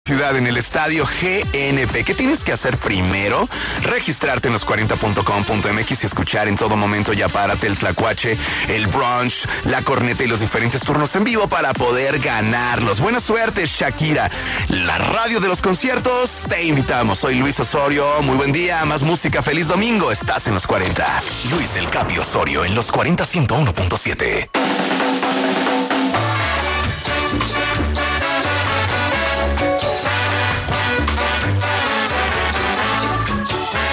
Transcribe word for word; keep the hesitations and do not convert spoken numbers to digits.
Ciudad en el estadio G N P. ¿Qué tienes que hacer primero? Registrarte en los cuarenta punto com punto m x y escuchar en todo momento Ya Párate, el Tlacuache, el brunch, la corneta y los diferentes turnos en vivo para poder ganarlos. Buena suerte, Shakira. La radio de los conciertos, te invitamos. Soy Luis Osorio. Muy buen día, más música. Feliz domingo. Estás en los cuarenta. Luis El Capi Osorio en los cuarenta ciento uno punto siete.